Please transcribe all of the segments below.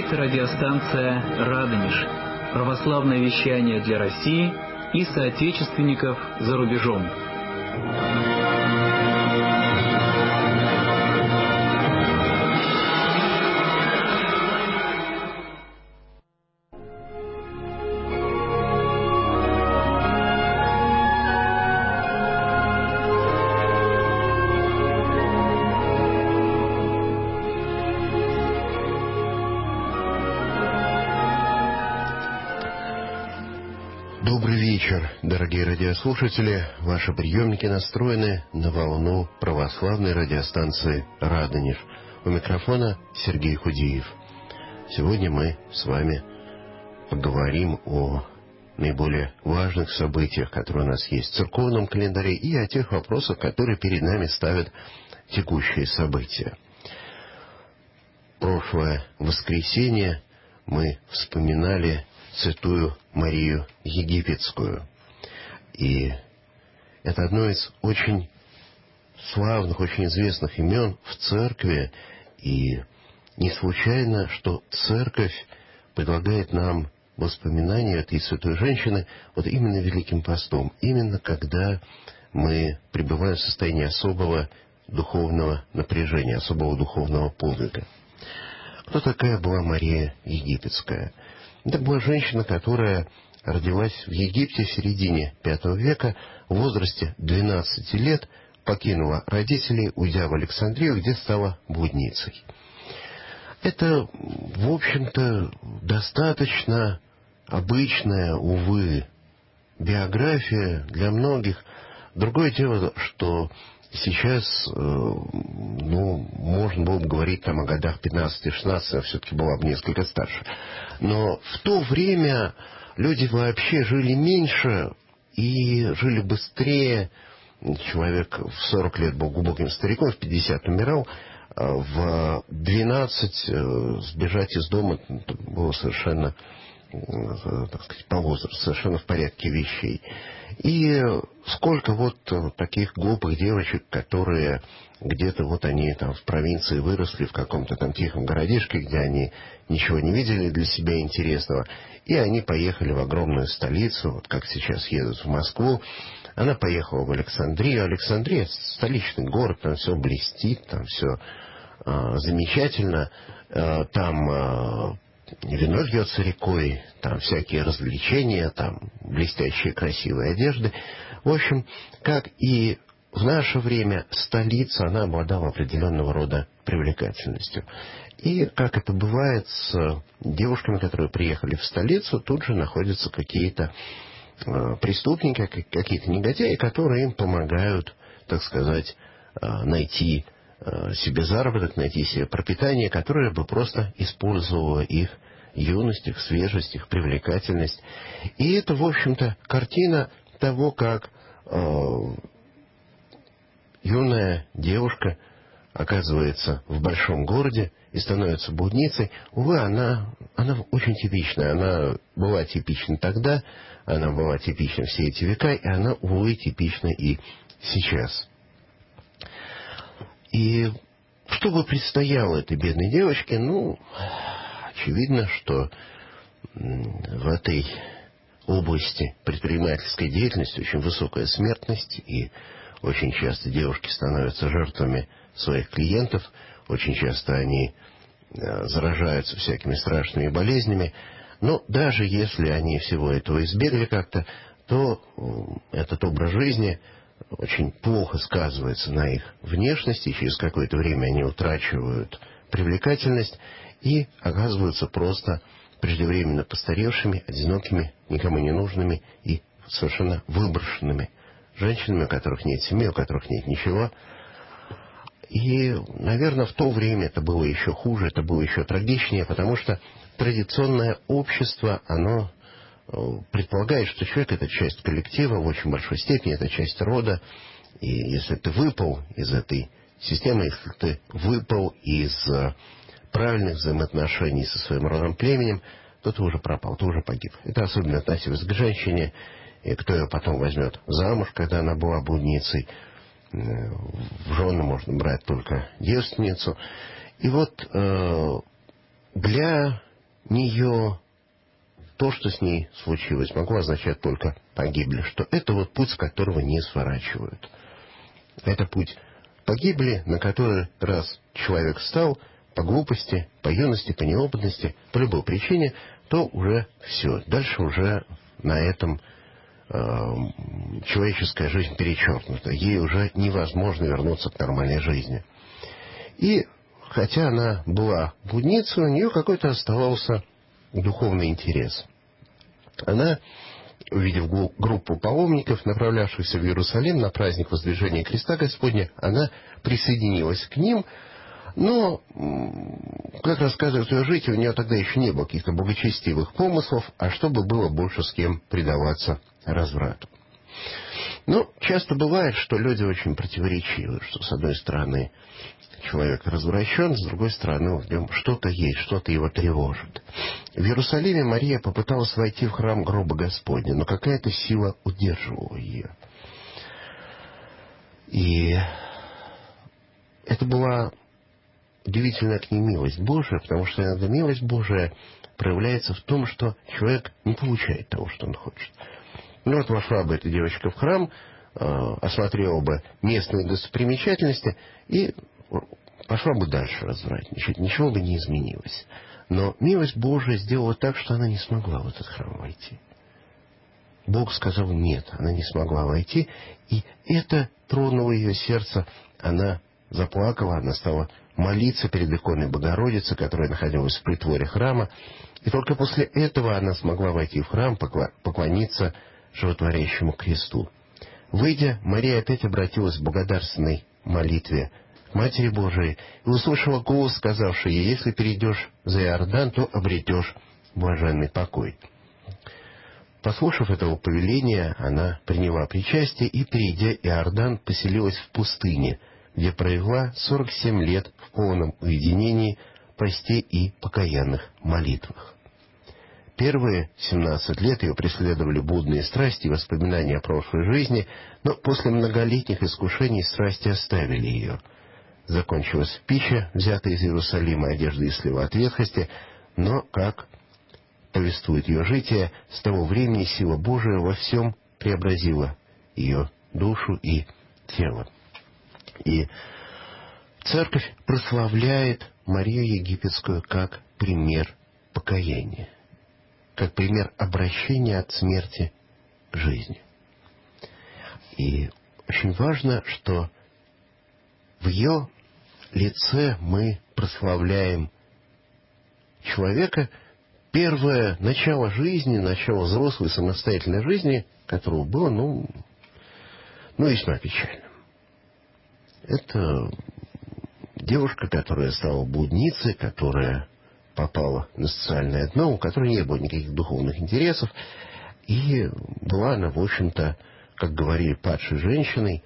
Это радиостанция «Радонеж». Православное вещание для России и соотечественников за рубежом. Дорогие радиослушатели, ваши приемники настроены на волну православной радиостанции «Радонеж». У микрофона Сергей Худиев. Сегодня мы с вами поговорим о наиболее важных событиях, которые у нас есть в церковном календаре, и о тех вопросах, которые перед нами ставят текущие события. Прошлое воскресенье мы вспоминали Святую Марию Египетскую. И это одно из очень славных, очень известных имен в церкви. И не случайно, что церковь предлагает нам воспоминания этой святой женщины вот именно Великим постом, именно когда мы пребываем в состоянии особого духовного напряжения, особого духовного подвига. Кто такая была Мария Египетская? Это была женщина, которая родилась в Египте в середине V века, в возрасте 12 лет покинула родителей, уйдя в Александрию, где стала блудницей. Это, в общем-то, достаточно обычная, увы, биография для многих. Другое дело, что сейчас, можно было бы говорить там о годах 15-16, а все-таки была бы несколько старше. Но в то время люди вообще жили меньше и жили быстрее. Человек в 40 лет был глубоким стариком, в 50 умирал. В 12 сбежать из дома было совершенно, так сказать, по возрасту, совершенно в порядке вещей. И сколько вот таких глупых девочек, которые где-то вот они там в провинции выросли, в каком-то там тихом городишке, где они ничего не видели для себя интересного, и они поехали в огромную столицу, вот как сейчас едут в Москву. Она поехала в Александрию. Александрия — столичный город, там все блестит, там все замечательно, там вино льется рекой, там всякие развлечения, там блестящие красивые одежды. В общем, как и в наше время, столица, она обладала определенного рода привлекательностью. И, как это бывает с девушками, которые приехали в столицу, тут же находятся какие-то преступники, какие-то негодяи, которые им помогают, так сказать, найти себе заработок, найти себе пропитание, которое бы просто использовало их юность, их свежесть, их привлекательность. И это, в общем-то, картина того, как юная девушка оказывается в большом городе и становится блудницей. Увы, она очень типичная. Она была типична тогда, она была типична все эти века, и она, увы, типична и сейчас. И что бы предстояло этой бедной девочке? Очевидно, что в этой области предпринимательской деятельности очень высокая смертность, и очень часто девушки становятся жертвами своих клиентов, очень часто они заражаются всякими страшными болезнями. Но даже если они всего этого избегли как-то, то этот образ жизни очень плохо сказывается на их внешности, и через какое-то время они утрачивают привлекательность и оказываются просто преждевременно постаревшими, одинокими, никому не нужными и совершенно выброшенными женщинами, у которых нет семьи, у которых нет ничего. И, наверное, в то время это было еще хуже, это было еще трагичнее, потому что традиционное общество, оно предполагает, что человек — это часть коллектива в очень большой степени, это часть рода. И если ты выпал из этой системы, если ты выпал из правильных взаимоотношений со своим родом, племенем, то ты уже пропал, ты уже погиб. Это особенно относилось к женщине, и кто ее потом возьмет замуж, когда она была блудницей. В жены можно брать только девственницу. И вот для нее то, что с ней случилось, могло означать только погибли, что это вот путь, с которого не сворачивают. Это путь погибли, на который раз человек встал по глупости, по юности, по неопытности, по любой причине, то уже все. Дальше уже на этом человеческая жизнь перечеркнута. Ей уже невозможно вернуться к нормальной жизни. И хотя она была блудницей, у нее какой-то оставался духовный интерес. Она, увидев группу паломников, направлявшихся в Иерусалим на праздник Воздвижения Креста Господня, она присоединилась к ним, но, как рассказывает ее житие, у нее тогда еще не было каких-то благочестивых помыслов, а чтобы было больше с кем предаваться разврату. Но часто бывает, что люди очень противоречивы, что с одной стороны человек развращен, с другой стороны в нем что-то есть, что-то его тревожит. В Иерусалиме Мария попыталась войти в храм гроба Господня, но какая-то сила удерживала ее. И это была удивительная к ней милость Божия, потому что иногда милость Божия проявляется в том, что человек не получает того, что он хочет. Ну вот вошла бы эта девочка в храм, осмотрела бы местные достопримечательности и пошла бы дальше развратничать. Ничего бы не изменилось. Но милость Божия сделала так, что она не смогла в этот храм войти. Бог сказал нет, она не смогла войти, и это тронуло ее сердце. Она заплакала, она стала молиться перед иконой Богородицы, которая находилась в притворе храма, и только после этого она смогла войти в храм, поклониться животворящему кресту. Выйдя, Мария опять обратилась в благодарственной молитве к Матери Божией и услышала голос, сказавший ей: «Если перейдешь за Иордан, то обретешь блаженный покой». Послушав этого повеления, она приняла причастие и, перейдя Иордан, поселилась в пустыне, где провела 47 лет в полном уединении, посте и покаянных молитвах. Первые 17 лет ее преследовали блудные страсти и воспоминания о прошлой жизни, но после многолетних искушений страсти оставили ее. Закончилась пища, взятая из Иерусалима, одежда и слива от ветхости, но, как повествует ее житие, с того времени сила Божия во всем преобразила ее душу и тело. И Церковь прославляет Марию Египетскую как пример покаяния, как пример обращения от смерти к жизни. И очень важно, что в ее лице мы прославляем человека, первое начало жизни, начало взрослой самостоятельной жизни, которого было, весьма печальным. Это девушка, которая стала блудницей, которая попала на социальное дно, у которой не было никаких духовных интересов, и была она, в общем-то, как говорили, падшей женщиной.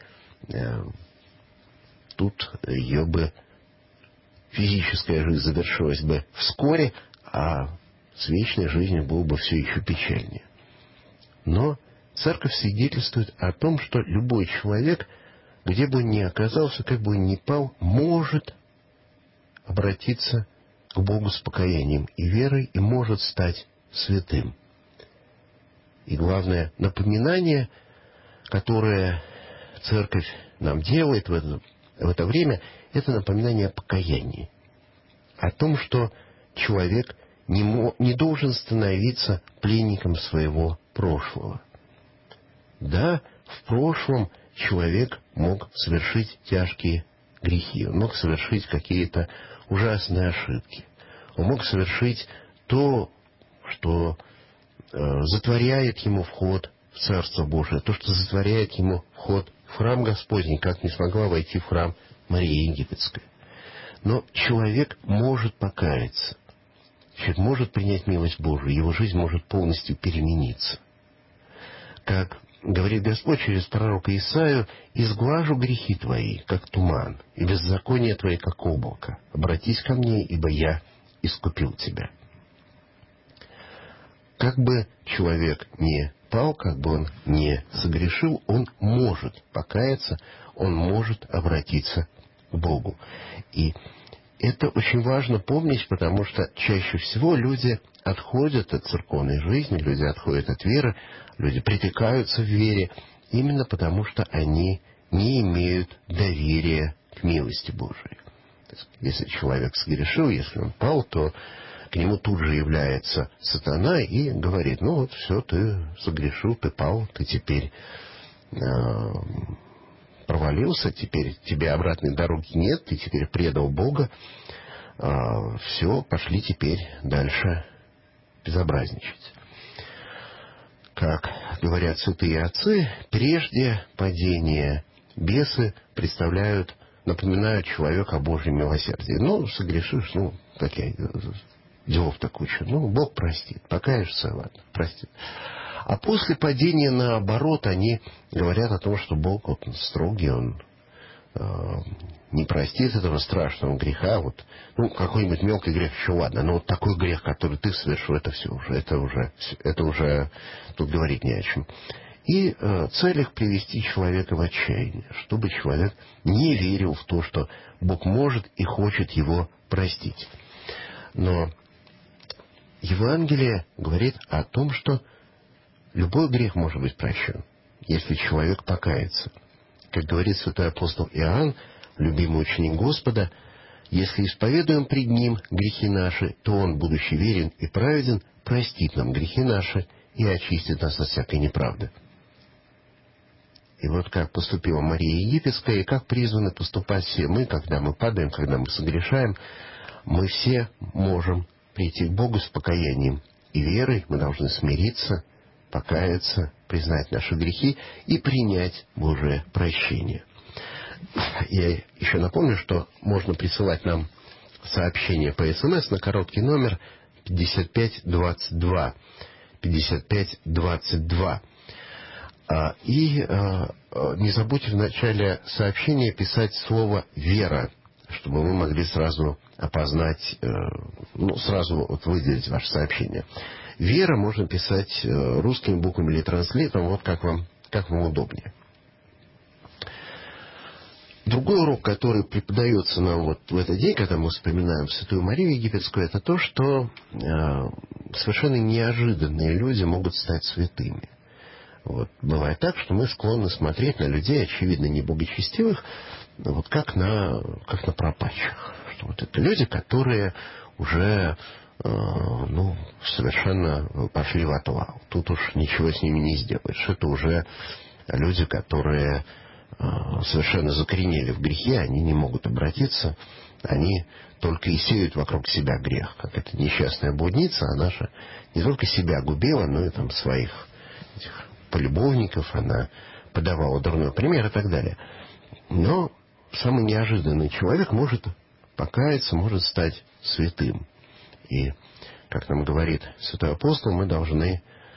Тут ее бы физическая жизнь завершилась бы вскоре, а с вечной жизнью было бы все еще печальнее. Но Церковь свидетельствует о том, что любой человек, где бы он ни оказался, как бы он ни пал, может обратиться к Богу с покаянием и верой и может стать святым. И главное напоминание, которое Церковь нам делает в это время, это напоминание о покаянии. О том, что человек не должен становиться пленником своего прошлого. Да, в прошлом человек мог совершить тяжкие грехи, он мог совершить какие-то ужасные ошибки. Он мог совершить то, что затворяет ему вход в Царство Божие, то, что затворяет ему вход в храм Господень, как не смогла войти в храм Мария Египетская. Но человек может покаяться, человек может принять милость Божию, его жизнь может полностью перемениться. Как говорит Господь через пророка Исаию: «Изглажу грехи твои, как туман, и беззакония твои, как облако. Обратись ко мне, ибо я искупил тебя». Как бы человек не пал, как бы он не согрешил, он может покаяться, он может обратиться к Богу. И это очень важно помнить, потому что чаще всего люди отходят от церковной жизни, люди отходят от веры, люди притекаются в вере, именно потому что они не имеют доверия к милости Божией. Если человек согрешил, если он пал, то к нему тут же является сатана и говорит: ну вот все, ты согрешил, ты пал, ты теперь провалился, теперь тебе обратной дороги нет, ты теперь предал Бога, все, пошли теперь дальше безобразничать. Как говорят святые отцы, прежде падения бесы напоминают человеку о Божьем милосердии. Ну, согрешишь, такие делов-то куча. Бог простит, покаешься, ладно, простит. А после падения, наоборот, они говорят о том, что Бог он строгий, Он не простит этого страшного греха. Какой-нибудь мелкий грех еще ладно, но вот такой грех, который ты совершил, это уже тут говорить не о чем. И цель их привести человека в отчаяние, чтобы человек не верил в то, что Бог может и хочет его простить. Но Евангелие говорит о том, что любой грех может быть прощен, если человек покается. Как говорит святой апостол Иоанн, любимый ученик Господа: если исповедуем пред Ним грехи наши, то Он, будучи верен и праведен, простит нам грехи наши и очистит нас от всякой неправды. И вот как поступила Мария Египетская, и как призваны поступать все мы, когда мы падаем, когда мы согрешаем, мы все можем прийти к Богу с покаянием и верой. Мы должны смириться, покаяться, признать наши грехи и принять Божие прощение. Я еще напомню, что можно присылать нам сообщение по СМС на короткий номер 5522. 5522. И не забудьте в начале сообщения писать слово «вера», чтобы мы могли сразу опознать, сразу выделить ваше сообщение. «Вера» можно писать русскими буквами или транслитером, как вам удобнее. Другой урок, который преподается нам в этот день, когда мы вспоминаем Святую Марию Египетскую, это то, что совершенно неожиданные люди могут стать святыми. Бывает так, что мы склонны смотреть на людей, очевидно, неблагочестивых, как на пропащих. Что это люди, которые уже совершенно пошли в отвал. Тут уж ничего с ними не сделаешь. Это уже люди, которые совершенно закоренели в грехе, они не могут обратиться, они только и сеют вокруг себя грех. Как эта несчастная блудница, она же не только себя губила, но и своих этих полюбовников, она подавала дурной пример и так далее. Но самый неожиданный человек может покаяться, может стать святым. И, как нам говорит святой апостол, мы должны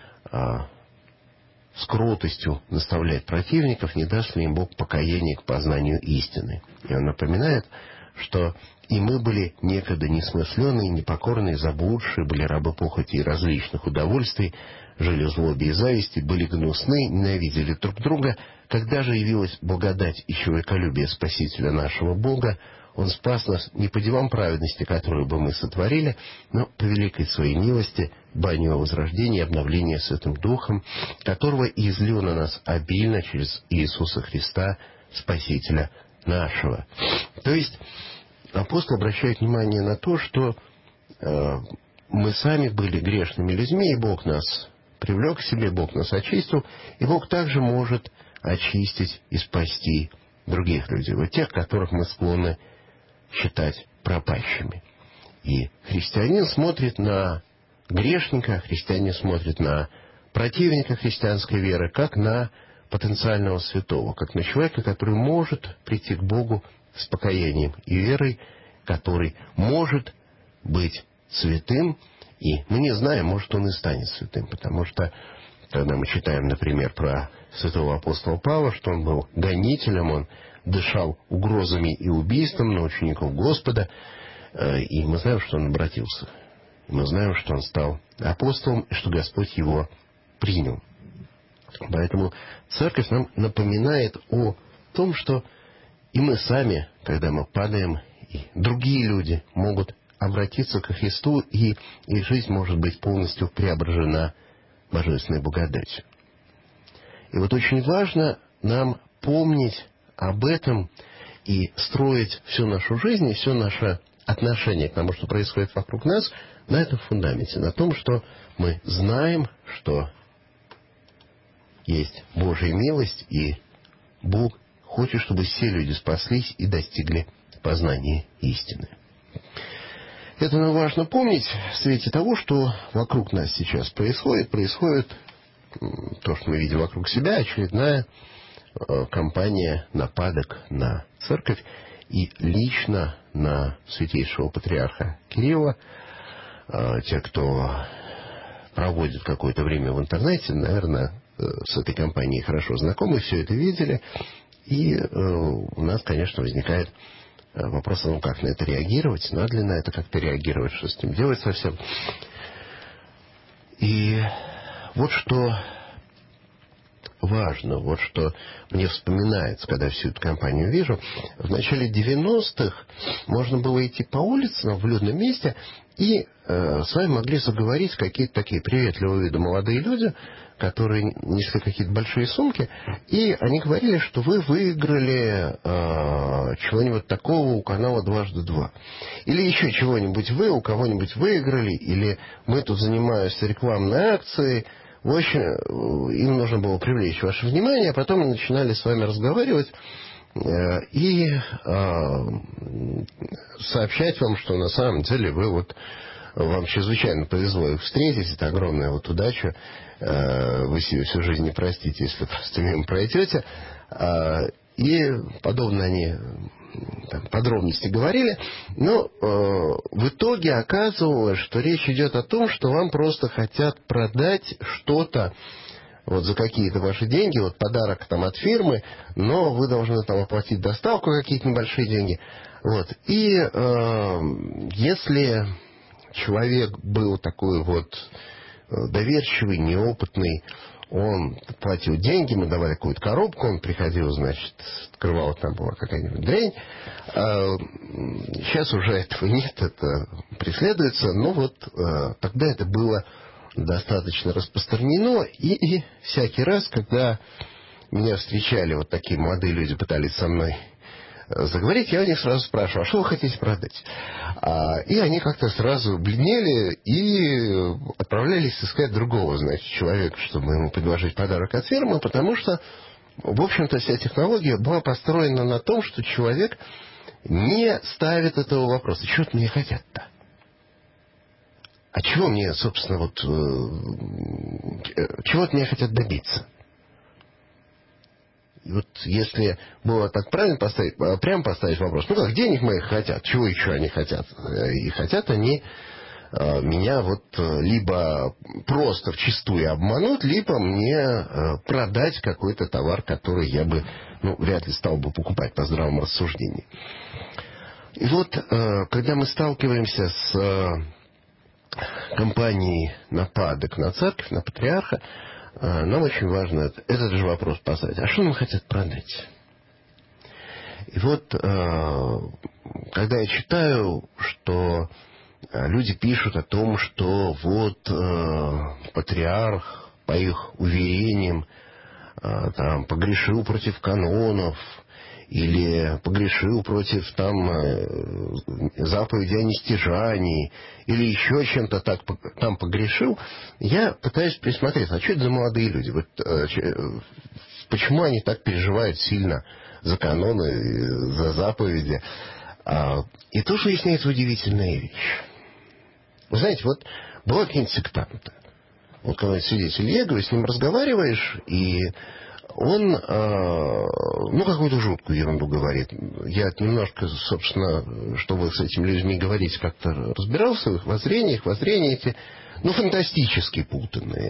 с кротостью наставлять противников, не даст ли им Бог покаяние к познанию истины. И он напоминает, что и мы были некогда несмысленные, непокорные, заблудшие, были рабы похоти и различных удовольствий, жили в злобе и зависти, были гнусны, ненавидели друг друга. Когда же явилась благодать и человеколюбие Спасителя нашего Бога, Он спас нас не по делам праведности, которые бы мы сотворили, но по великой Своей милости, баню возрождения и обновления Святым Духом, которого и излил на нас обильно через Иисуса Христа, Спасителя нашего. То есть апостол обращает внимание на то, что мы сами были грешными людьми, и Бог нас привлек к себе, Бог нас очистил, и Бог также может очистить и спасти других людей, тех, которых мы склонны считать пропащими. И христианин смотрит на грешника, христианин смотрит на противника христианской веры, как на потенциального святого, как на человека, который может прийти к Богу с покаянием и верой, который может быть святым, и мы не знаем, может, он и станет святым, потому что, когда мы читаем, например, про святого апостола Павла, что он был гонителем, он дышал угрозами и убийством на учеников Господа, и мы знаем, что он обратился. И мы знаем, что он стал апостолом, и что Господь его принял. Поэтому Церковь нам напоминает о том, что и мы сами, когда мы падаем, и другие люди могут обратиться ко Христу, и их жизнь может быть полностью преображена божественной благодатью. И вот очень важно нам помнить об этом и строить всю нашу жизнь и все наше отношение к тому, что происходит вокруг нас, на этом фундаменте, на том, что мы знаем, что есть Божья милость, и Бог хочет, чтобы все люди спаслись и достигли познания истины. Это нам важно помнить в свете того, что вокруг нас сейчас происходит. Происходит то, что мы видим вокруг себя, очередная кампания нападок на церковь и лично на святейшего патриарха Кирилла. Те, кто проводит какое-то время в интернете, наверное, с этой кампанией хорошо знакомы, все это видели. И у нас, конечно, возникает вопрос о том, как на это реагировать, надо ли на это как-то реагировать, что с ним делать совсем. И вот что важно, вот что мне вспоминается, когда всю эту кампанию вижу. В начале 90-х можно было идти по улицам в людном месте, и с вами могли заговорить какие-то такие приветливого вида молодые люди, которые несли какие-то большие сумки, и они говорили, что вы выиграли чего-нибудь такого у канала «Дважды два». Или еще чего-нибудь вы у кого-нибудь выиграли, или мы тут занимаемся рекламной акцией. В общем, им нужно было привлечь ваше внимание, а потом они начинали с вами разговаривать и сообщать вам, что на самом деле вам чрезвычайно повезло их встретить, это огромная удача, вы себе всю жизнь не простите, если просто мимо пройдете. И подобно они подробности говорили, но в итоге оказывалось, что речь идет о том, что вам просто хотят продать что-то за какие-то ваши деньги, подарок от фирмы, но вы должны оплатить доставку какие-то небольшие деньги. И если человек был такой доверчивый, неопытный, он платил деньги, мы давали какую-то коробку, он приходил, открывал, там была какая-нибудь дрянь. Сейчас уже этого нет, это преследуется, но тогда это было достаточно распространено, и всякий раз, когда меня встречали такие молодые люди, пытались со мной заговорить, я у них сразу спрашиваю, а что вы хотите продать? И они как-то сразу бледнели и отправлялись искать другого, человека, чтобы ему предложить подарок от фирмы, потому что, в общем-то, вся технология была построена на том, что человек не ставит этого вопроса. Чего-то мне хотят-то? А чего мне, собственно, чего-то мне хотят добиться? И если было так правильно прямо поставить вопрос, как денег моих хотят, чего еще они хотят? И хотят они меня либо просто вчистую обмануть, либо мне продать какой-то товар, который я бы, вряд ли стал бы покупать по здравому рассуждению. И когда мы сталкиваемся с кампанией нападок на церковь, на патриарха, нам очень важно этот же вопрос поставить. А что нам хотят продать? И когда я читаю, что люди пишут о том, что патриарх, по их уверениям, погрешил против канонов, или погрешил против заповеди о нестяжании, или еще чем-то там погрешил, я пытаюсь присмотреться, а что это за молодые люди? Почему они так переживают сильно за каноны, за заповеди? И тут выясняется удивительная вещь. Вы знаете, бывают какие-нибудь сектанты. Когда свидетель Иеговы, с ним разговариваешь, и он, какую-то жуткую ерунду говорит. Я немножко, собственно, чтобы с этими людьми говорить, как-то разбирался в их воззрениях. Воззрения эти, фантастически путанные.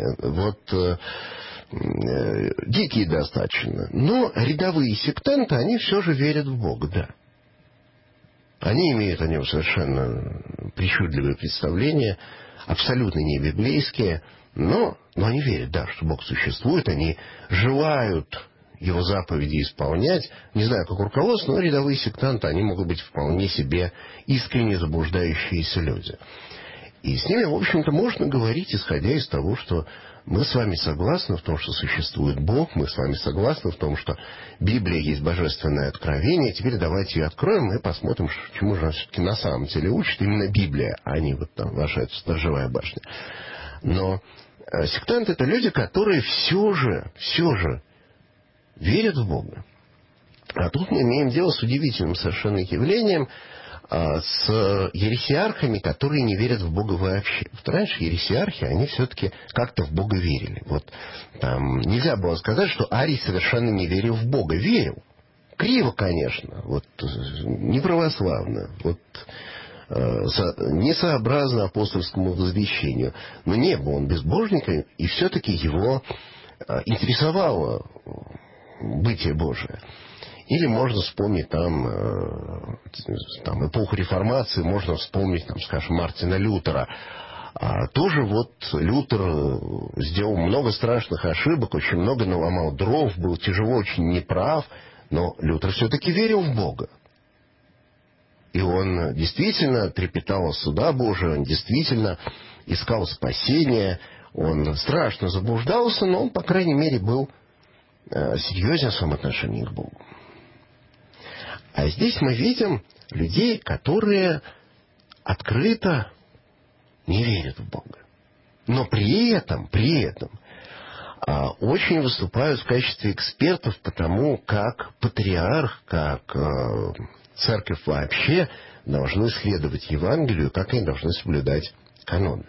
Дикие достаточно. Но рядовые сектанты, они все же верят в Бога, да. Они имеют о нем совершенно причудливые представления, абсолютно не библейские, но они верят, да, что Бог существует, они желают его заповеди исполнять. Не знаю, как руководство, но рядовые сектанты, они могут быть вполне себе искренне заблуждающиеся люди. И с ними, в общем-то, можно говорить, исходя из того, что мы с вами согласны в том, что существует Бог, мы с вами согласны в том, что Библия есть божественное откровение. Теперь давайте ее откроем и посмотрим, чему же нас все-таки на самом деле учит именно Библия, а не вот там ваша эта сторожевая башня. Но сектанты — это люди, которые все же верят в Бога. А тут мы имеем дело с удивительным совершенно явлением, с ересиархами, которые не верят в Бога вообще. Вот раньше ересиархи, они все-таки как-то в Бога верили. Вот там нельзя было сказать, что Арий совершенно не верил в Бога. Верил. Криво, конечно. Вот неправославно. Вот несообразно апостольскому возвещению. Но не был он безбожником, и все-таки его интересовало бытие Божие. Или можно вспомнить там эпоху реформации, можно вспомнить, там, скажем, Мартина Лютера. Тоже вот Лютер сделал много страшных ошибок, очень много наломал дров, был тяжело очень неправ, но Лютер все-таки верил в Бога. И он действительно трепетал от суда Божия, он действительно искал спасения, он страшно заблуждался, но он, по крайней мере, был серьезен в своем отношении к Богу. А здесь мы видим людей, которые открыто не верят в Бога. Но при этом очень выступают в качестве экспертов по тому, как патриарх, как церковь вообще должны следовать Евангелию, как они должны соблюдать каноны.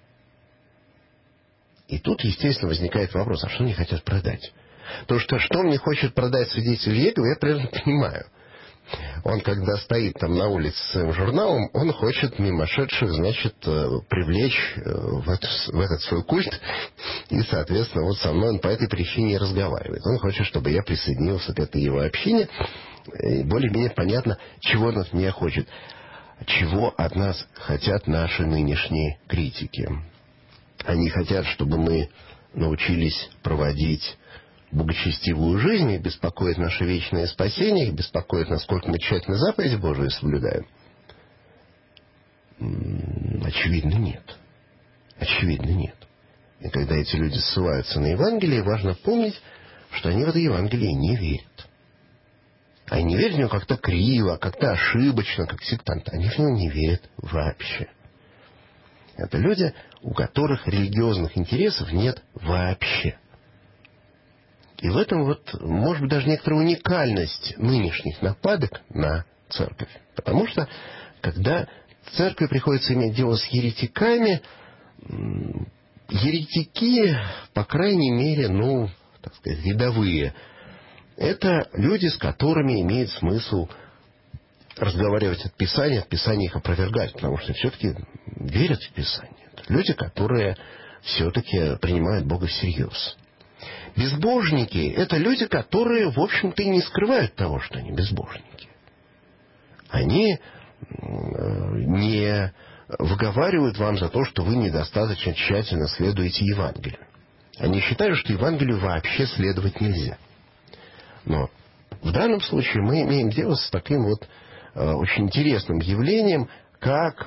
И тут, естественно, возникает вопрос, а что они хотят продать? То, что мне хочет продать свидетель Иеговы, я примерно понимаю. Он, когда стоит там на улице с своим журналом, он хочет мимошедших, значит, привлечь в этот свой культ. И, соответственно, вот со мной он по этой причине и разговаривает. Он хочет, чтобы я присоединился к этой его общине. И более-менее понятно, чего он от меня хочет. Чего от нас хотят наши нынешние критики. Они хотят, чтобы мы научились проводить богочестивую жизнь, их беспокоит наше вечное спасение, их беспокоит, насколько мы тщательно заповеди Божии соблюдаем. Очевидно, нет. Очевидно, нет. И когда эти люди ссылаются на Евангелие, важно помнить, что они в это Евангелие не верят. Они не верят в него как-то криво, как-то ошибочно, как сектанты. Они в него не верят вообще. Это люди, у которых религиозных интересов нет вообще. И в этом вот, может быть, даже некоторая уникальность нынешних нападок на церковь. Потому что, когда церкви приходится иметь дело с еретиками, еретики, по крайней мере, так сказать, рядовые, это люди, с которыми имеет смысл разговаривать от Писания их опровергать, потому что все-таки верят в Писание. Это люди, которые все-таки принимают Бога всерьез. Безбожники — это люди, которые, в общем-то, и не скрывают того, что они безбожники. Они не выговаривают вам за то, что вы недостаточно тщательно следуете Евангелию. Они считают, что Евангелию вообще следовать нельзя. Но в данном случае мы имеем дело с таким вот очень интересным явлением, как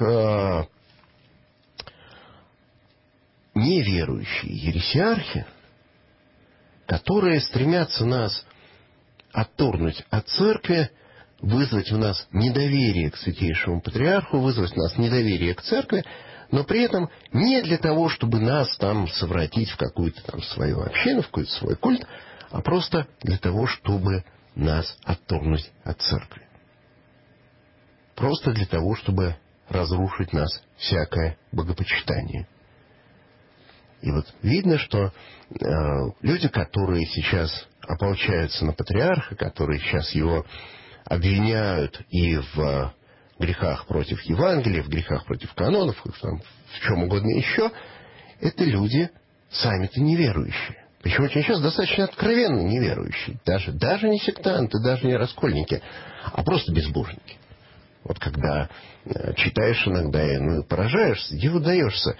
неверующие ересиархи, которые стремятся нас отторгнуть от церкви, вызвать в нас недоверие к святейшему патриарху, вызвать в нас недоверие к церкви, но при этом не для того, чтобы нас там совратить в какую-то там свою общину, в какой-то свой культ, а просто для того, чтобы нас отторгнуть от церкви. Просто для того, чтобы разрушить нас всякое богопочитание. И вот видно, что люди, которые сейчас ополчаются на патриарха, которые сейчас его обвиняют и в грехах против Евангелия, в грехах против канонов, в чем угодно еще, это люди сами-то неверующие. Причем очень часто достаточно откровенно неверующие. Даже не сектанты, даже не раскольники, а просто безбожники. Вот когда читаешь иногда и поражаешься, диву даешься.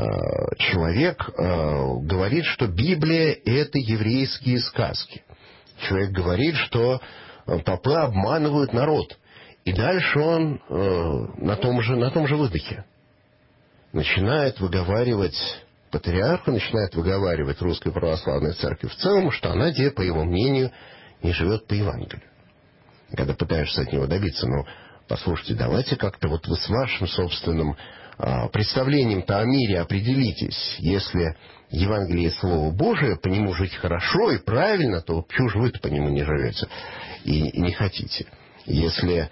Человек говорит, что Библия — это еврейские сказки. человек говорит, что попы обманывают народ. И дальше он на том же выдохе начинает выговаривать патриарху, начинает выговаривать Русской Православной Церкви в целом, что она, по его мнению, не живет по Евангелию. Когда пытаешься от него добиться, послушайте, давайте как-то вот вы с вашим собственным представлением-то о мире определитесь. Если Евангелие – Слово Божие, по нему жить хорошо и правильно, то почему же вы-то по нему не живете и не хотите? Если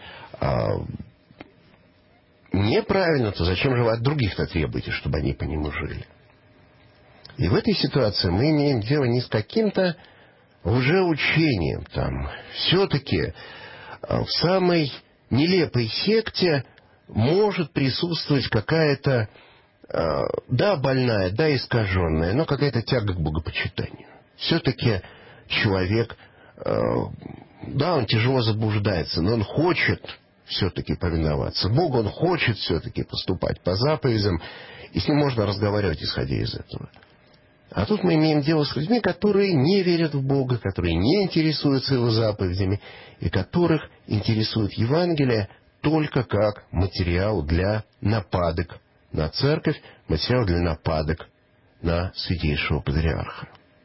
неправильно, то зачем же вы от других-то требуете, чтобы они по нему жили? И в этой ситуации мы имеем дело не с каким-то лжеучением. Все-таки в самой нелепой секте может присутствовать какая-то, больная, искаженная, но какая-то тяга к богопочитанию. Все-таки человек, он тяжело заблуждается, но он хочет все-таки повиноваться Богу, он хочет все-таки поступать по заповедям, и с ним можно разговаривать, исходя из этого. А тут мы имеем дело с людьми, которые не верят в Бога, которые не интересуются Его заповедями, и которых интересует Евангелие только как материал для нападок на церковь, материал для нападок на святейшего патриарха.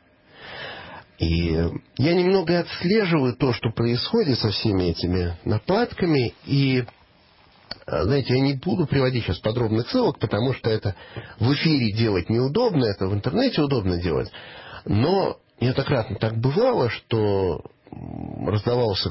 И я немного отслеживаю то, что происходит со всеми этими нападками, и, знаете, я не буду приводить сейчас подробных ссылок, потому что это в эфире делать неудобно, это в интернете удобно делать, но неоднократно так бывало, что раздавался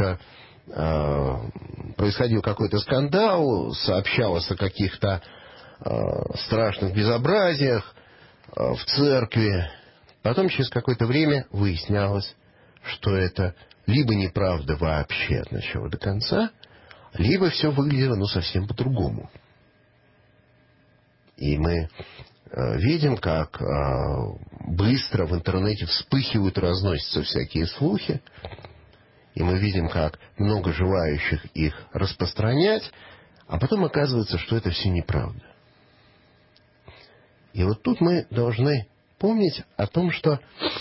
происходил какой-то скандал, сообщалось о каких-то страшных безобразиях в церкви. Потом через какое-то время выяснялось, что это либо неправда вообще от начала до конца, либо все выглядело совсем по-другому. И мы видим, как быстро в интернете вспыхивают и разносятся всякие слухи. И мы видим, как много желающих их распространять, а потом оказывается, что это все неправда. И вот тут мы должны помнить о том, что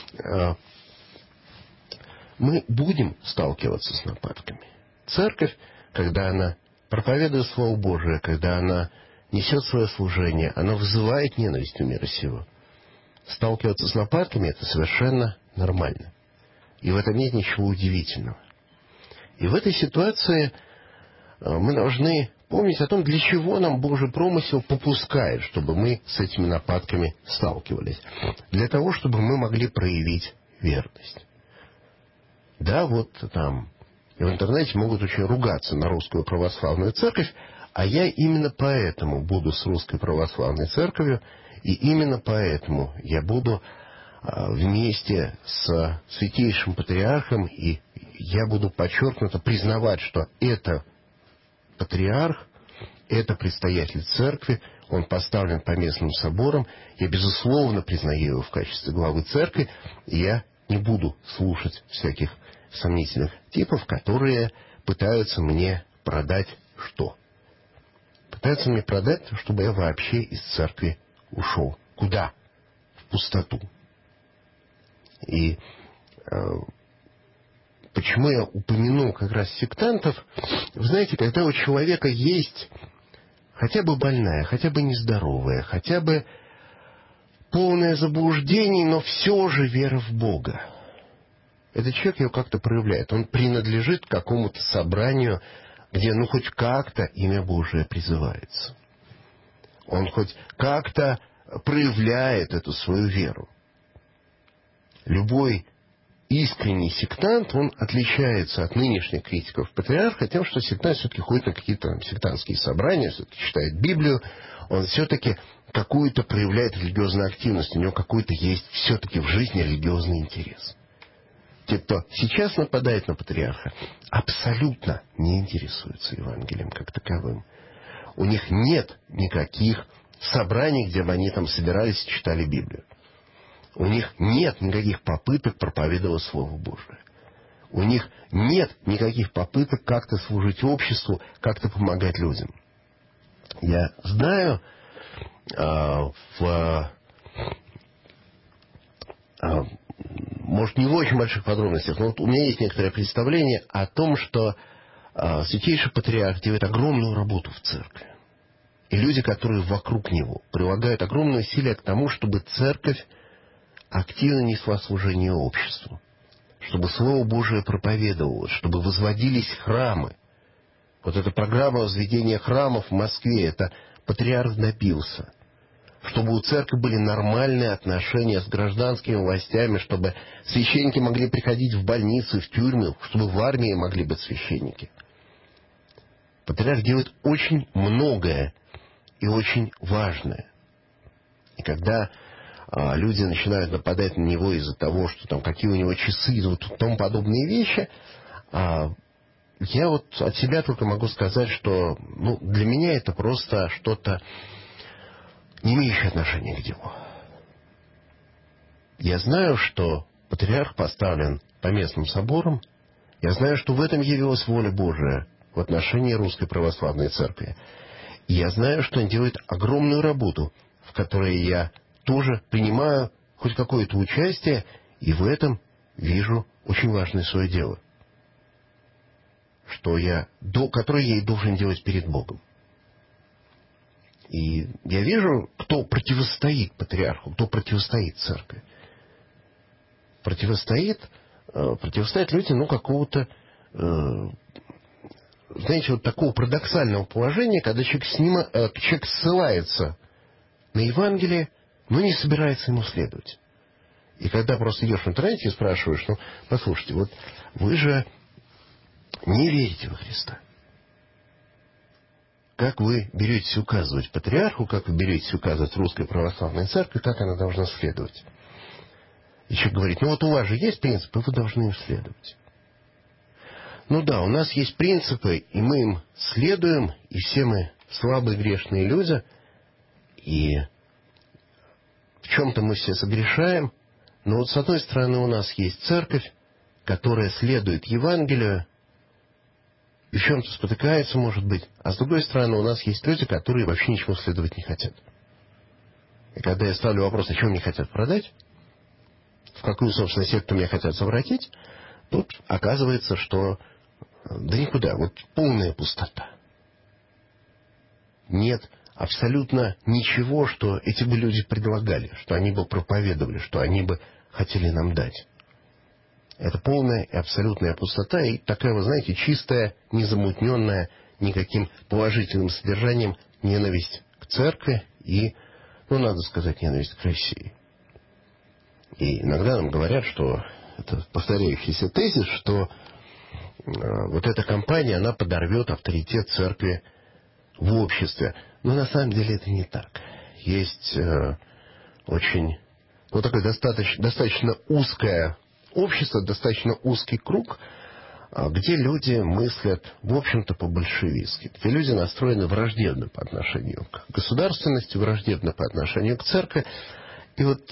мы будем сталкиваться с нападками. Церковь, когда она проповедует Слово Божие, когда она несет свое служение, она вызывает ненависть у мира сего. Сталкиваться с нападками – это совершенно нормально. И в этом нет ничего удивительного. И в этой ситуации мы должны помнить о том, для чего нам Божий промысел попускает, чтобы мы с этими нападками сталкивались. Для того, чтобы мы могли проявить верность. Да, в интернете могут очень ругаться на Русскую Православную Церковь, а я именно поэтому буду с Русской Православной Церковью, и именно поэтому я буду вместе с Святейшим Патриархом, и я буду подчеркнуто признавать, что это патриарх, это предстоятель церкви, он поставлен по местным соборам, я, безусловно, признаю его в качестве главы церкви, и я не буду слушать всяких сомнительных типов, которые пытаются мне продать что? Пытаются мне продать, чтобы я вообще из церкви ушел. Куда? В пустоту. И почему я упомянул как раз сектантов? Вы знаете, когда у человека есть хотя бы больная, хотя бы нездоровая, хотя бы полное заблуждений, но все же вера в Бога. Этот человек ее как-то проявляет. Он принадлежит к какому-то собранию, где хоть как-то имя Божие призывается. Он хоть как-то проявляет эту свою веру. Любой искренний сектант, он отличается от нынешних критиков патриарха тем, что сектант все-таки ходит на какие-то сектантские собрания, все-таки читает Библию, он все-таки какую-то проявляет религиозную активность, у него какой-то есть все-таки в жизни религиозный интерес. Те, кто сейчас нападает на патриарха, абсолютно не интересуются Евангелием как таковым. У них нет никаких собраний, где бы они собирались и читали Библию. У них нет никаких попыток проповедовать Слово Божие. У них нет никаких попыток как-то служить обществу, как-то помогать людям. Я знаю, может, не в очень больших подробностях, но вот у меня есть некоторое представление о том, что Святейший Патриарх делает огромную работу в церкви. И люди, которые вокруг него, прилагают огромные усилия к тому, чтобы церковь активно несла служение обществу, чтобы Слово Божие проповедовалось, чтобы возводились храмы. Вот эта программа возведения храмов в Москве, это патриарх добился. Чтобы у церкви были нормальные отношения с гражданскими властями, чтобы священники могли приходить в больницы, в тюрьмы, чтобы в армии могли быть священники. Патриарх делает очень многое и очень важное. И когда люди начинают нападать на него из-за того, что там какие у него часы и вот тому подобные вещи, я вот от себя только могу сказать, что для меня это просто что-то, не имеющее отношения к делу. Я знаю, что патриарх поставлен по местным соборам. Я знаю, что в этом явилась воля Божия в отношении Русской Православной Церкви. И я знаю, что он делает огромную работу, в которой я тоже принимаю хоть какое-то участие, и в этом вижу очень важное свое дело, которое я и должен делать перед Богом. И я вижу, кто противостоит патриарху, кто противостоит церкви. Противостоят люди, какого-то, знаете, вот такого парадоксального положения, когда человек ссылается на Евангелие, но не собирается ему следовать. И когда просто идешь в интернете и спрашиваешь, послушайте, вот вы же не верите во Христа. Как вы беретесь указывать патриарху, как вы беретесь указывать Русской Православной Церкви, как она должна следовать? И человек говорит, вот у вас же есть принципы, вы должны им следовать. Да, у нас есть принципы, и мы им следуем, и все мы слабые грешные люди, и в чем-то мы все согрешаем, но вот с одной стороны у нас есть церковь, которая следует Евангелию, и в чем-то спотыкается, может быть. А с другой стороны, у нас есть люди, которые вообще ничего следовать не хотят. И когда я ставлю вопрос, а чего мне хотят продать, в какую, собственно, секту меня хотят совратить, тут оказывается, что да никуда, вот полная пустота. Нет абсолютно ничего, что эти бы люди предлагали, что они бы проповедовали, что они бы хотели нам дать. Это полная и абсолютная пустота, и такая, вы знаете, чистая, незамутненная никаким положительным содержанием ненависть к церкви и, надо сказать, ненависть к России. И иногда нам говорят, что это повторяющийся тезис, что вот эта кампания, она подорвет авторитет церкви в обществе. Но на самом деле это не так. Есть очень, такое достаточно узкое общество, достаточно узкий круг, где люди мыслят, в общем-то, по-большевистски. Где люди настроены враждебно по отношению к государственности, враждебно по отношению к церкви. И вот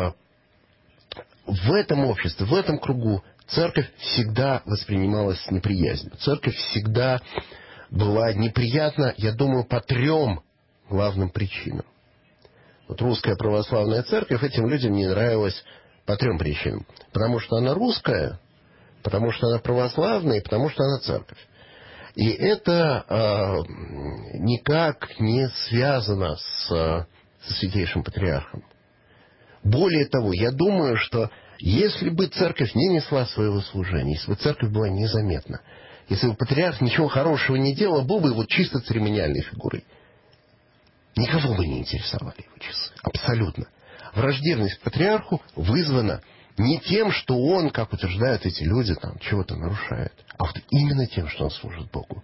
в этом обществе, в этом кругу церковь всегда воспринималась с неприязнью. Церковь всегда была неприятна, я думаю, по 3 главным причинам. Вот Русская Православная Церковь этим людям не нравилась по 3 причинам. Потому что она русская, потому что она православная и потому что она церковь. И это никак не связано со Святейшим Патриархом. Более того, я думаю, что если бы церковь не несла своего служения, если бы церковь была незаметна, если бы патриарх ничего хорошего не делал, был бы чисто церемониальной фигурой, никого бы не интересовали его часы. Абсолютно. Враждебность к патриарху вызвана не тем, что он, как утверждают эти люди, чего-то нарушает, а вот именно тем, что он служит Богу.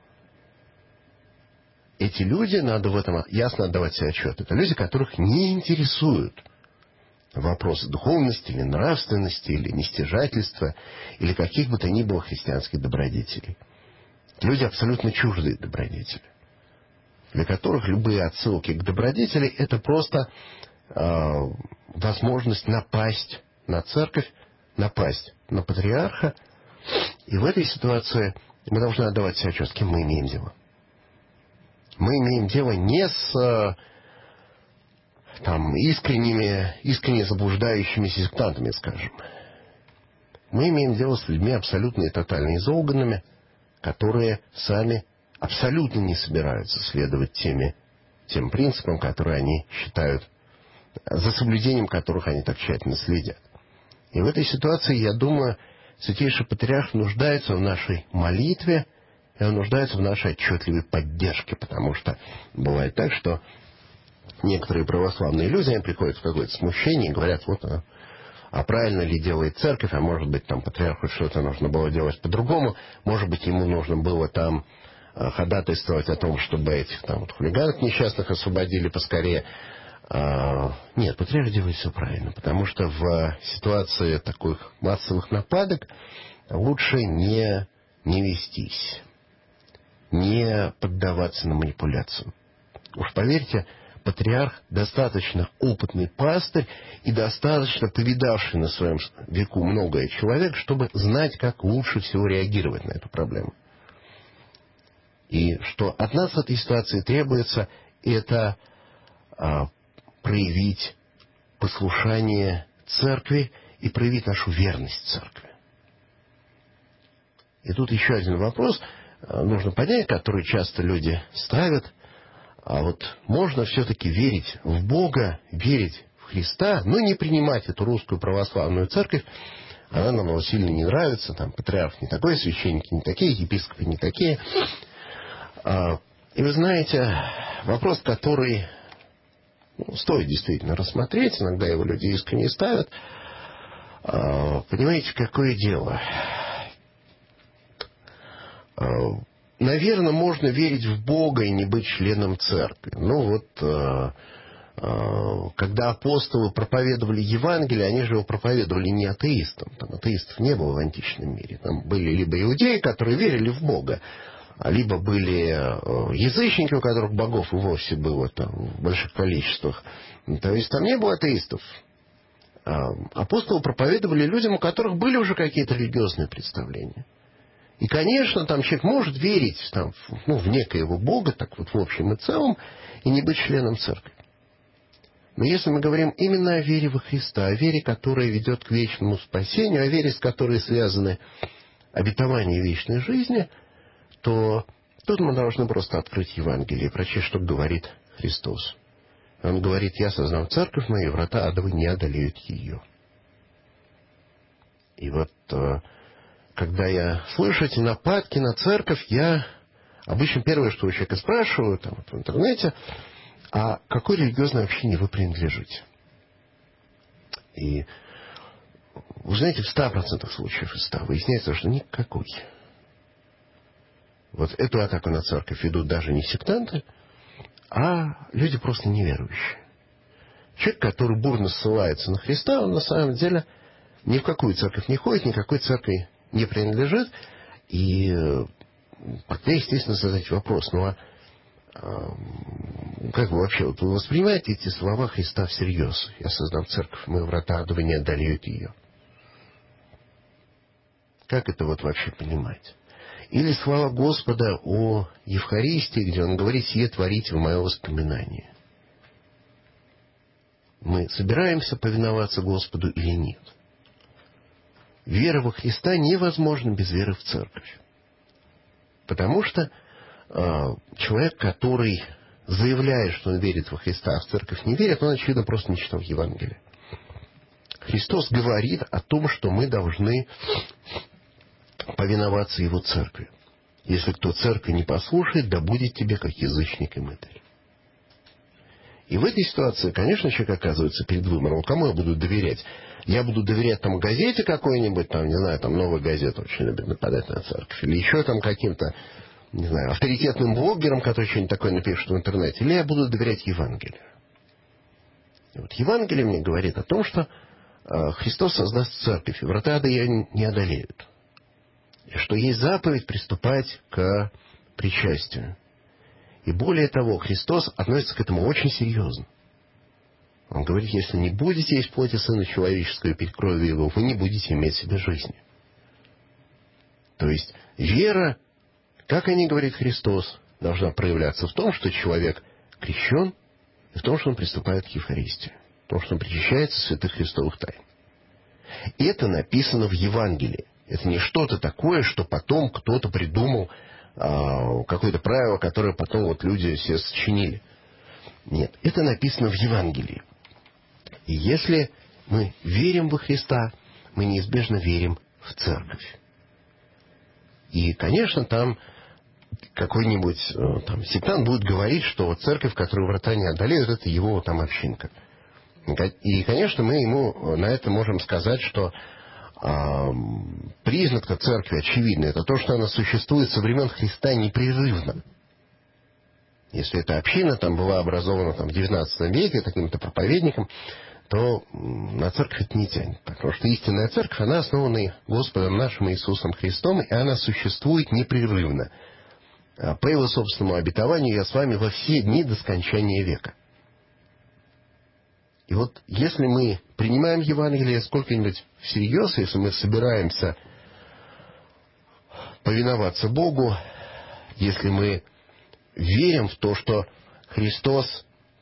Эти люди, надо в этом ясно отдавать себе отчет, это люди, которых не интересуют вопросы духовности, или нравственности, или нестяжательства, или каких бы то ни было христианских добродетелей. Люди абсолютно чуждые добродетели, для которых любые отсылки к добродетели — это просто возможность напасть на церковь, напасть на патриарха. И в этой ситуации мы должны отдавать себе отчет, с кем мы имеем дело. Мы имеем дело не с искренне заблуждающимися сектантами, скажем. Мы имеем дело с людьми абсолютно и тотально изолганными, которые сами абсолютно не собираются следовать тем принципам, которые они считают, за соблюдением которых они так тщательно следят. И в этой ситуации, я думаю, Святейший Патриарх нуждается в нашей молитве, и он нуждается в нашей отчетливой поддержке, потому что бывает так, что некоторые православные люди, они приходят в какое-то смущение и говорят, вот, а правильно ли делает церковь, а может быть, там патриарху что-то нужно было делать по-другому, может быть, ему нужно было там ходатайствовать о том, чтобы этих там вот хулиганов несчастных освободили поскорее. Нет, патриарх делает все правильно, потому что в ситуации таких массовых нападок лучше не вестись, не поддаваться на манипуляцию. Уж поверьте, патриарх достаточно опытный пастырь и достаточно повидавший на своем веку многое человек, чтобы знать, как лучше всего реагировать на эту проблему. И что от нас в этой ситуации требуется, это проявить послушание церкви и проявить нашу верность церкви. И тут еще один вопрос нужно понять, который часто люди ставят. А вот можно все-таки верить в Бога, верить в Христа, но не принимать эту русскую православную церковь. Она нам вот сильно не нравится, там патриарх не такой, священники не такие, епископы не такие. И вы знаете, вопрос, который стоит действительно рассмотреть, иногда его люди искренне ставят. Понимаете, какое дело? Наверное, можно верить в Бога и не быть членом церкви. Ну вот, когда апостолы проповедовали Евангелие, они же его проповедовали не атеистам. Там атеистов не было в античном мире. Там были либо иудеи, которые верили в Бога, либо были язычники, у которых богов и вовсе было там в больших количествах. То есть там не было атеистов. Апостолы проповедовали людям, у которых были уже какие-то религиозные представления. И, конечно, там человек может верить там, в некоего Бога, так вот в общем и целом, и не быть членом церкви. Но если мы говорим именно о вере во Христа, о вере, которая ведет к вечному спасению, о вере, с которой связаны обетования вечной жизни, то тут мы должны просто открыть Евангелие и прочесть, что говорит Христос. Он говорит: «Я создам церковь мою, врата адовы не одолеют ее». И вот когда я слышу эти нападки на церковь, я обычно первое, что у человека спрашиваю там, в интернете, а какой религиозной общине вы принадлежите? И вы знаете, в 100% случаев из 100 выясняется, что никакой. Вот эту атаку на церковь ведут даже не сектанты, а люди просто неверующие. Человек, который бурно ссылается на Христа, он на самом деле ни в какую церковь не ходит, никакой церкви не принадлежит. И тогда, естественно, задать вопрос: ну как вы вообще вы воспринимаете эти слова Христа всерьез? «Я создам церковь, мои врата адовы не одолеют ее». Как это вот вообще понимать? Или слова Господа о Евхаристии, где Он говорит: «Сие творите в мое воспоминание». Мы собираемся повиноваться Господу или нет? Вера во Христа невозможна без веры в церковь. Потому что человек, который заявляет, что он верит во Христа, а в церковь не верит, он, очевидно, просто не читал Евангелие. Христос говорит о том, что мы должны повиноваться Его церкви. Если кто церкви не послушает, да будет тебе, как язычник и мытарь. И в этой ситуации, конечно, человек оказывается перед выбором. Кому я буду доверять? Я буду доверять там газете какой-нибудь, там, не знаю, там «Новая газета» очень любит нападать на церковь. Или еще там каким-то, не знаю, авторитетным блогерам, которые что-нибудь такое напишут в интернете. Или я буду доверять Евангелию. И вот Евангелие мне говорит о том, что Христос создаст церковь, и врата ада ее не одолеют. И что есть заповедь приступать к причастию. И более того, Христос относится к этому очень серьезно. Он говорит: если не будете есть плоти Сына Человеческого и пить крови Его, вы не будете иметь в себе жизни. То есть вера, как о ней говорит Христос, должна проявляться в том, что человек крещен, и в том, что он приступает к Евхаристии, в том, что он причащается святых христовых тайн. Это написано в Евангелии. Это не что-то такое, что потом кто-то придумал, какое-то правило, которое потом вот люди все сочинили. Нет, это написано в Евангелии. И если мы верим во Христа, мы неизбежно верим в церковь. И, конечно, там какой-нибудь там сектант будет говорить, что церковь, которую врата не одолеют, это его там общинка. И, конечно, мы ему на это можем сказать, что признак-то церкви очевидный. Это то, что она существует со времен Христа непрерывно. Если эта община там была образована там, в XIX веке каким-то проповедником, то на церковь это не тянет. Потому что истинная церковь, она основана Господом нашим Иисусом Христом, и она существует непрерывно. По Его собственному обетованию я с вами во все дни до скончания века. И вот если мы принимаем Евангелие сколько-нибудь всерьез, если мы собираемся повиноваться Богу, если мы верим в то, что Христос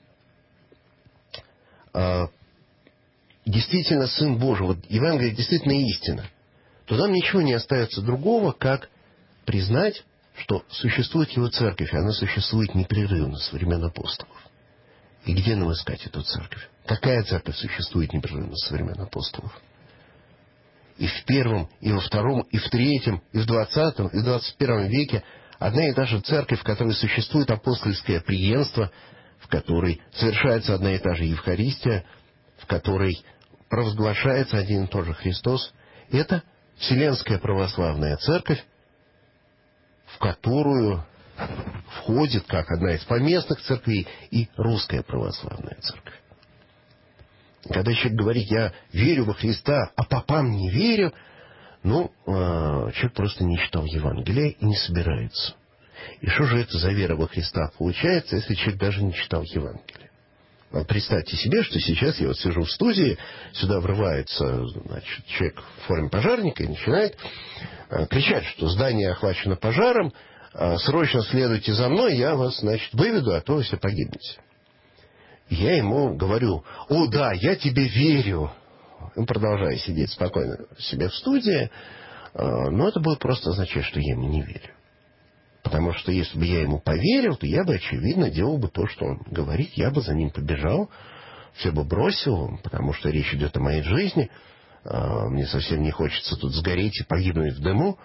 действительно Сын Божий, вот Евангелие действительно истина, то нам ничего не остается другого, как признать, что существует Его церковь, и она существует непрерывно с времен апостолов. И где нам искать эту церковь? Какая церковь существует непрерывно со времен апостолов? И в первом, и во втором, и в третьем, и в 20-м, и в 21 веке одна и та же церковь, в которой существует апостольское преемство, в которой совершается одна и та же Евхаристия, в которой провозглашается один и тот же Христос. Это Вселенская Православная Церковь, в которую входит, как одна из поместных церквей, и Русская Православная Церковь. Когда человек говорит, я верю во Христа, а попам не верю, человек просто не читал Евангелия и не собирается. И что же это за вера во Христа получается, если человек даже не читал Евангелие? Представьте себе, что сейчас я вот сижу в студии, сюда врывается человек в форме пожарника и начинает кричать, что здание охвачено пожаром, срочно следуйте за мной, я вас, выведу, а то вы все погибнете. Я ему говорю, о да, я тебе верю. И продолжаю сидеть спокойно себе в студии, но это будет просто означать, что я ему не верю. Потому что если бы я ему поверил, то я бы, очевидно, делал бы то, что он говорит, я бы за ним побежал, все бы бросил, потому что речь идет о моей жизни, мне совсем не хочется тут сгореть и погибнуть в дыму,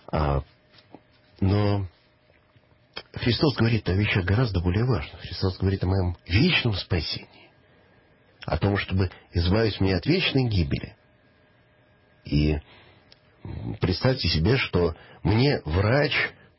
но Христос говорит о вещах гораздо более важных. Христос говорит о моем вечном спасении, о том, чтобы избавить меня от вечной гибели. И представьте себе, что мне врач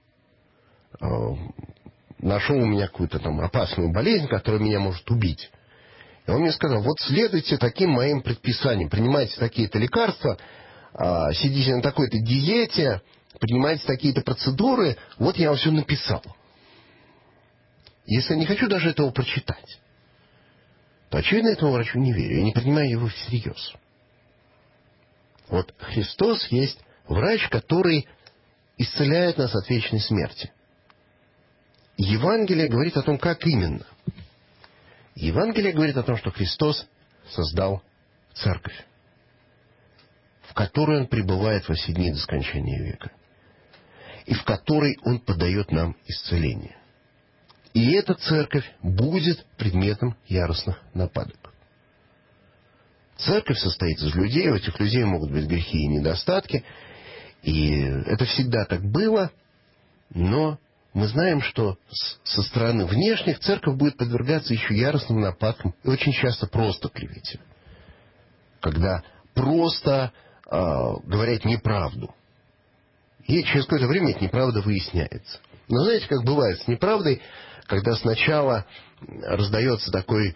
нашел у меня какую-то там опасную болезнь, которая меня может убить. И он мне сказал, вот следуйте таким моим предписаниям, принимайте такие-то лекарства, сидите на такой-то диете, принимайте такие-то процедуры, вот я вам все написал. Если я не хочу даже этого прочитать, то, очевидно, этому врачу не верю, я не принимаю его всерьез. Вот Христос есть врач, который исцеляет нас от вечной смерти. Евангелие говорит о том, как именно. Евангелие говорит о том, что Христос создал церковь, в которой Он пребывает во все дни до скончания века, и в которой Он подает нам исцеление. И эта церковь будет предметом яростных нападок. Церковь состоит из людей, у этих людей могут быть грехи и недостатки, и это всегда так было, но мы знаем, что со стороны внешних церковь будет подвергаться еще яростным нападкам и очень часто просто клевете, когда просто говорят неправду. И через какое-то время эта неправда выясняется. Но знаете, как бывает с неправдой, когда сначала раздается такой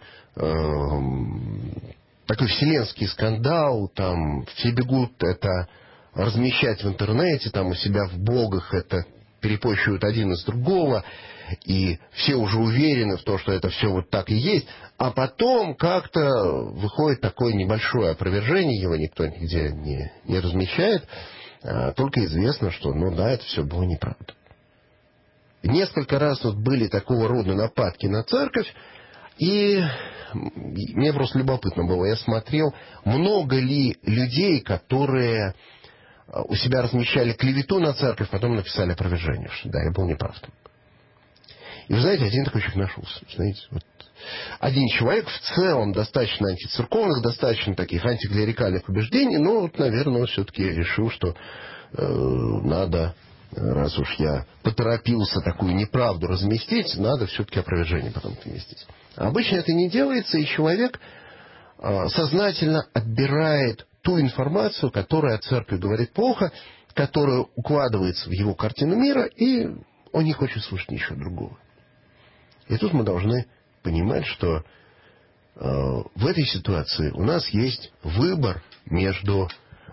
вселенский скандал, там все бегут это размещать в интернете, там у себя в блогах это перепощивают один из другого, и все уже уверены в том, что это все вот так и есть, а потом как-то выходит такое небольшое опровержение, его никто нигде не размещает, только известно, что, это все было неправда. Несколько раз вот были такого рода нападки на церковь, И мне просто любопытно было. Я смотрел, много ли людей, которые у себя размещали клевету на церковь, потом написали опровержение, что да, я был неправ там. И вы знаете, один такой человек нашелся. Знаете, вот один человек в целом достаточно антицерковных, достаточно таких антиклерикальных убеждений, но, вот, наверное, он все-таки решил, что надо, раз уж я поторопился такую неправду разместить, надо все-таки опровержение потом поместить. А обычно это не делается, и человек сознательно отбирает ту информацию, которая о церкви говорит плохо, которая укладывается в его картину мира, и он не хочет слушать ничего другого. И тут мы должны понимать, что в этой ситуации у нас есть выбор между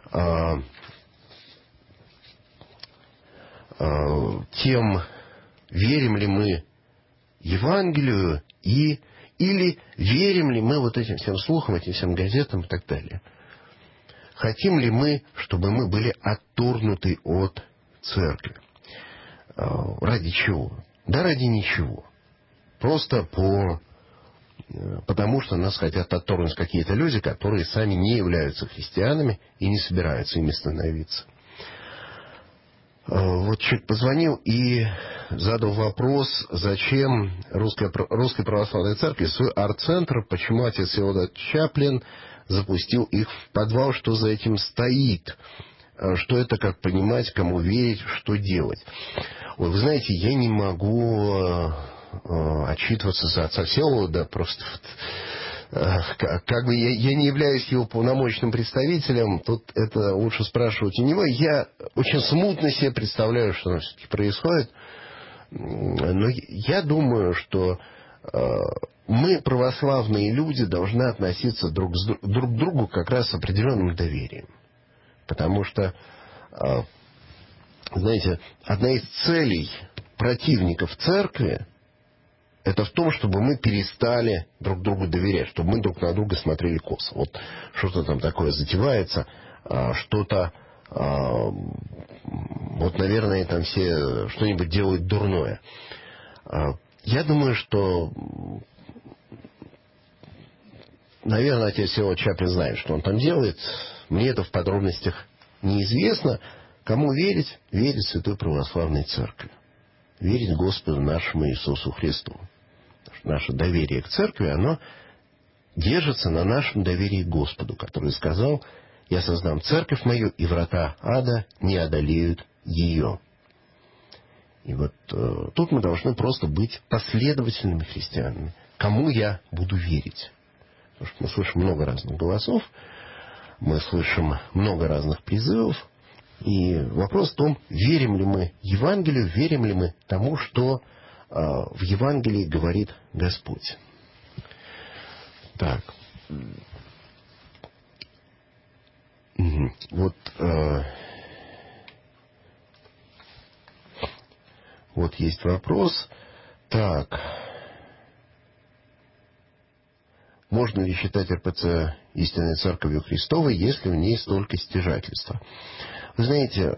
тем, верим ли мы Евангелию или верим ли мы вот этим всем слухам, этим всем газетам и так далее. Хотим ли мы, чтобы мы были отторгнуты от церкви? Ради чего? Да ради ничего. Просто потому, что нас хотят отторгнуть какие-то люди, которые сами не являются христианами и не собираются ими становиться. Вот человек позвонил и задал вопрос, зачем Русской Православной Церкви свой арт-центр, почему отец Всеволод Чаплин запустил их в подвал, что за этим стоит, что это, как понимать, кому верить, что делать. Ой, вы знаете, я не могу отчитываться за отца Всеволода, просто как бы я не являюсь его полномочным представителем, тут это лучше спрашивать у него. Я очень смутно себе представляю, что все-таки происходит, но я думаю, что мы, православные люди, должны относиться друг к другу как раз с определенным доверием. Потому что, знаете, одна из целей противников церкви — это в том, чтобы мы перестали друг другу доверять, чтобы мы друг на друга смотрели косо. Вот что-то там такое затевается, что-то, вот, наверное, там все что-нибудь делают дурное. Я думаю, что, наверное, отец Всеволод Чаплин знает, что он там делает. Мне это в подробностях неизвестно. Кому верить? Верить Святой Православной Церкви. Верить Господу нашему Иисусу Христу. Наше доверие к церкви, оно держится на нашем доверии к Господу, который сказал: «Я создам церковь мою, и врата ада не одолеют ее». И вот тут мы должны просто быть последовательными христианами. Кому я буду верить? Потому что мы слышим много разных голосов, мы слышим много разных призывов, и вопрос в том, верим ли мы Евангелию, верим ли мы тому, что в Евангелии говорит Господь. Так. Вот есть вопрос. Так. Можно ли считать РПЦ истинной Церковью Христовой, если в ней столько стяжательства? Вы знаете,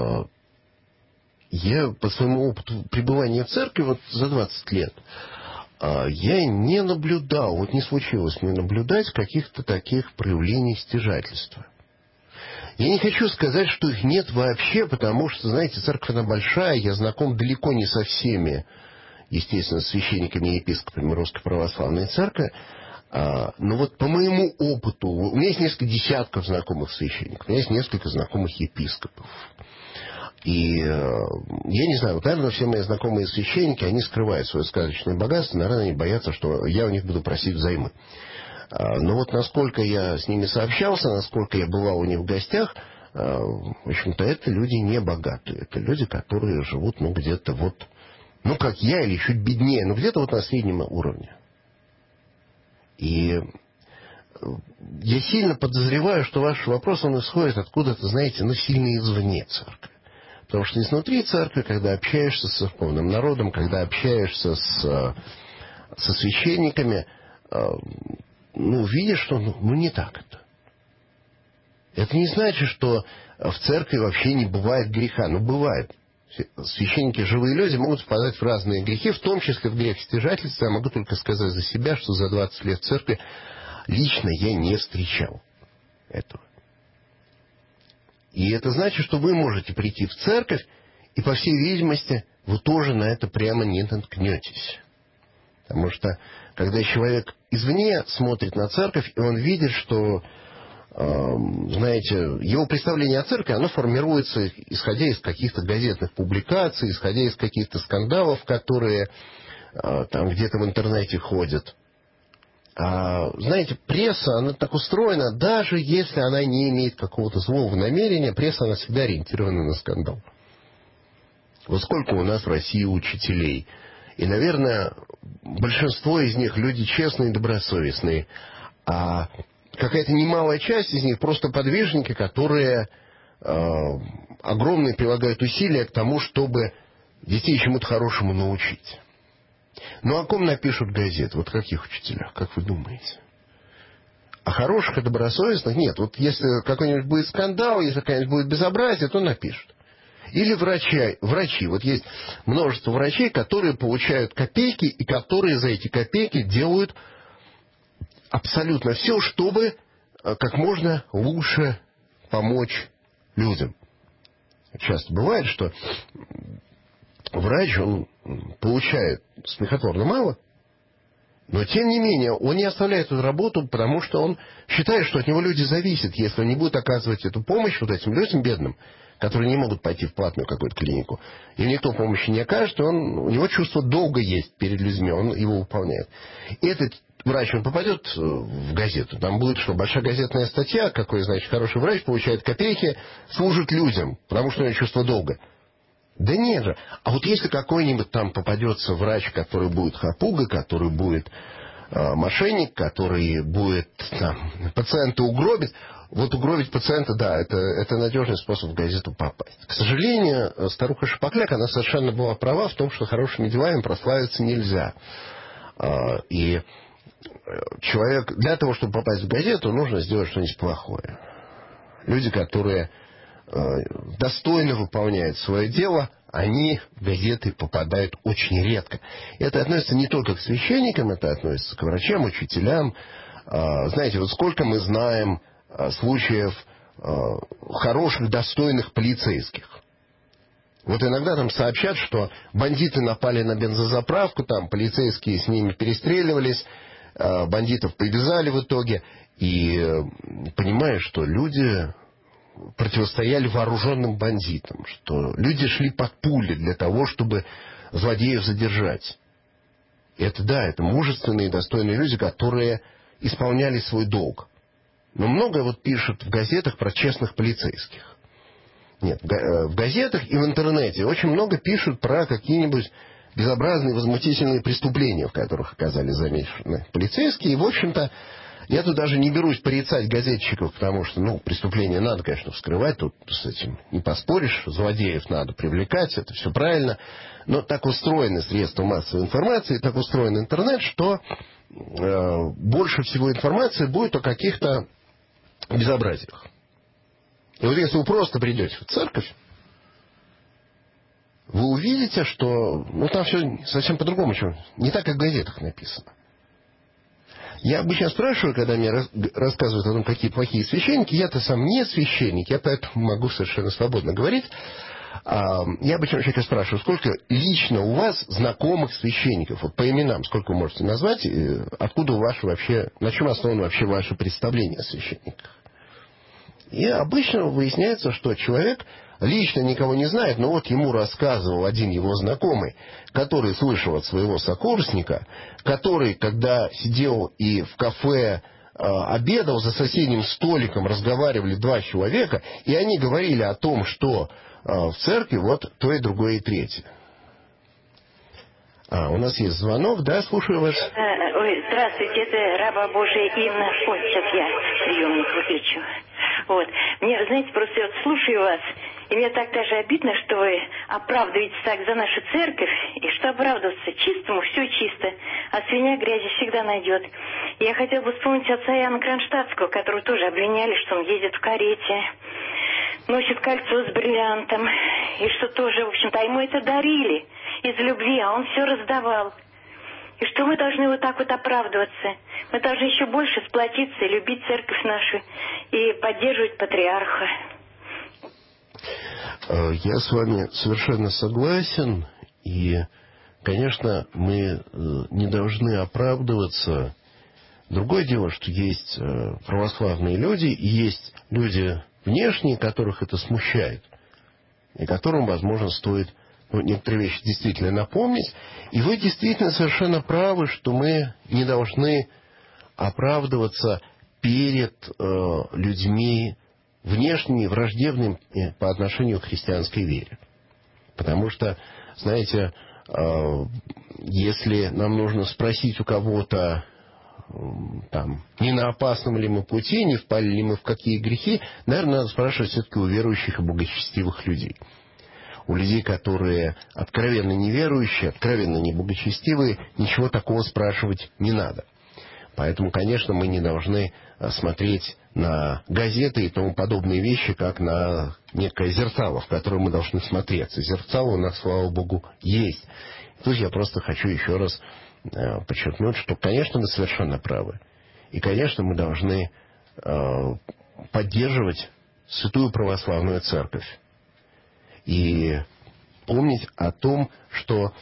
я по своему опыту пребывания в церкви вот за 20 лет, я не наблюдал, вот не случилось мне наблюдать каких-то таких проявлений стяжательства. Я не хочу сказать, что их нет вообще, потому что, знаете, церковь она большая, я знаком далеко не со всеми, естественно, священниками и епископами Русской Православной Церкви, но вот по моему опыту, у меня есть несколько десятков знакомых священников, у меня есть несколько знакомых епископов. И я не знаю, вот, наверное, все мои знакомые священники, они скрывают свое сказочное богатство, наверное, они боятся, что я у них буду просить взаймы. Но вот насколько я с ними сообщался, насколько я бывал у них в гостях, в общем-то, это люди не богатые. Это люди, которые живут, где-то вот, как я, или чуть беднее, где-то вот на среднем уровне. И я сильно подозреваю, что ваш вопрос, он исходит откуда-то, знаете, сильно извне церкви. Потому что изнутри церкви, когда общаешься с церковным народом, когда общаешься со священниками, видишь, что не так это. Это не значит, что в церкви вообще не бывает греха. Бывает. Священники, живые люди, могут впадать в разные грехи, в том числе в грех стяжательства. Я могу только сказать за себя, что за 20 лет в церкви лично я не встречал этого. И это значит, что вы можете прийти в церковь, и, по всей видимости, вы тоже на это прямо не наткнетесь. Потому что, когда человек извне смотрит на церковь, и он видит, что, знаете, его представление о церкви, оно формируется, исходя из каких-то газетных публикаций, исходя из каких-то скандалов, которые там где-то в интернете ходят. Знаете, пресса, она так устроена, даже если она не имеет какого-то злого намерения, пресса, она всегда ориентирована на скандал. Вот сколько у нас в России учителей. И, наверное, большинство из них люди честные и добросовестные. А какая-то немалая часть из них просто подвижники, которые огромные прилагают усилия к тому, чтобы детей чему-то хорошему научить. Ну, о ком напишут газеты? Вот каких учителях, как вы думаете? О хороших и добросовестных? Нет. Вот если какой-нибудь будет скандал, если какое-нибудь будет безобразие, то напишут. Или врачи. Вот есть множество врачей, которые получают копейки, и которые за эти копейки делают абсолютно все, чтобы как можно лучше помочь людям. Часто бывает, что врач, он получает смехотворно мало, но тем не менее он не оставляет эту работу, потому что он считает, что от него люди зависят, если он не будет оказывать эту помощь вот этим людям бедным, которые не могут пойти в платную какую-то клинику. Им никто помощи не окажет, и у него чувство долга есть перед людьми, он его выполняет. И этот врач, он попадет в газету, там будет что, большая газетная статья, какой, значит, хороший врач получает копейки, служит людям, потому что у него чувство долга. Да нет же. А вот если какой-нибудь там попадется врач, который будет хапуга, который будет мошенник, который будет там, пациента угробить, вот угробить пациента, да, это надежный способ в газету попасть. К сожалению, старуха Шапокляк, она совершенно была права в том, что хорошими делами прославиться нельзя. И человек, для того, чтобы попасть в газету, нужно сделать что-нибудь плохое. Люди, которые достойно выполняют свое дело, они в газеты попадают очень редко. Это относится не только к священникам, это относится к врачам, учителям. Знаете, вот сколько мы знаем случаев хороших, достойных полицейских. Вот иногда там сообщат, что бандиты напали на бензозаправку, там полицейские с ними перестреливались, бандитов повязали в итоге. И понимаешь, что люди противостояли вооруженным бандитам, что люди шли под пули для того, чтобы злодеев задержать. Это да, это мужественные и достойные люди, которые исполняли свой долг. Но многое вот пишут в газетах про честных полицейских. Нет, в газетах и в интернете очень много пишут про какие-нибудь безобразные, возмутительные преступления, в которых оказались замешаны полицейские. И, в общем-то, я тут даже не берусь порицать газетчиков, потому что, преступления надо, конечно, вскрывать, тут с этим не поспоришь, злодеев надо привлекать, это все правильно. Но так устроены средства массовой информации, так устроен интернет, что больше всего информации будет о каких-то безобразиях. И вот если вы просто придете в церковь, вы увидите, что там все совсем по-другому, не так, как в газетах написано. Я обычно спрашиваю, когда мне рассказывают о том, какие плохие священники, я-то сам не священник, я поэтому могу совершенно свободно говорить. Я обычно человека спрашиваю, сколько лично у вас знакомых священников, вот по именам, сколько вы можете назвать, откуда у вас вообще, на чем основано вообще ваше представление о священниках. И обычно выясняется, что человек лично никого не знает, но вот ему рассказывал один его знакомый, который слышал от своего сокурсника, который, когда сидел и в кафе обедал, за соседним столиком разговаривали два человека, и они говорили о том, что в церкви вот то и другое и третье. У нас есть звонок, да, слушаю вас. Здравствуйте, это раба Божия Инна. Ой, сейчас я приемник выключу. Вот. Мне, знаете, просто вот слушаю вас, и мне так даже обидно, что вы оправдываетесь так за нашу церковь, и что оправдываться чистому, все чисто, а свинья грязи всегда найдет. Я хотела бы вспомнить отца Иоанна Кронштадтского, которого тоже обвиняли, что он ездит в карете. носит кольцо с бриллиантом. И что тоже, в общем-то, ему это дарили из любви, а он все раздавал. И что мы должны вот так вот оправдываться. Мы должны еще больше сплотиться и любить церковь нашу, и поддерживать патриарха. Я с вами совершенно согласен. И, конечно, мы не должны оправдываться. Другое дело, что есть православные люди, и есть люди внешние, которых это смущает, и которым, возможно, стоит некоторые вещи действительно напомнить. И вы действительно совершенно правы, что мы не должны оправдываться перед людьми внешними, враждебными по отношению к христианской вере. Потому что, знаете, если нам нужно спросить у кого-то, там, не на опасном ли мы пути, не впали ли мы в какие грехи, наверное, надо спрашивать все-таки у верующих и благочестивых людей. У людей, которые откровенно неверующие, откровенно неблагочестивые, ничего такого спрашивать не надо. Поэтому, конечно, мы не должны смотреть на газеты и тому подобные вещи, как на некое зеркало, в которое мы должны смотреться. Зеркало у нас, слава Богу, есть. Тут я просто хочу еще раз подчеркнуть, что, конечно, мы совершенно правы. И, конечно, мы должны поддерживать Святую Православную Церковь. И помнить о том, что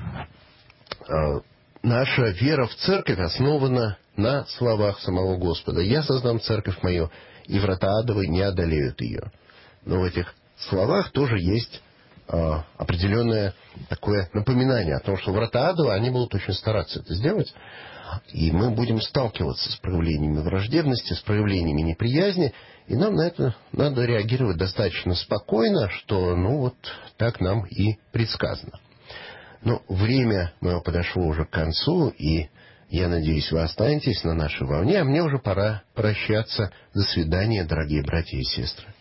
наша вера в Церковь основана на словах самого Господа. «Я создам Церковь мою, и врата адовы не одолеют ее». Но в этих словах тоже есть определенное такое напоминание о том, что врата адова, они будут очень стараться это сделать. И мы будем сталкиваться с проявлениями враждебности, с проявлениями неприязни. И нам на это надо реагировать достаточно спокойно, что, вот так нам и предсказано. Но время мое подошло уже к концу, и я надеюсь, вы останетесь на нашей волне, а мне уже пора прощаться. До свидания, дорогие братья и сестры.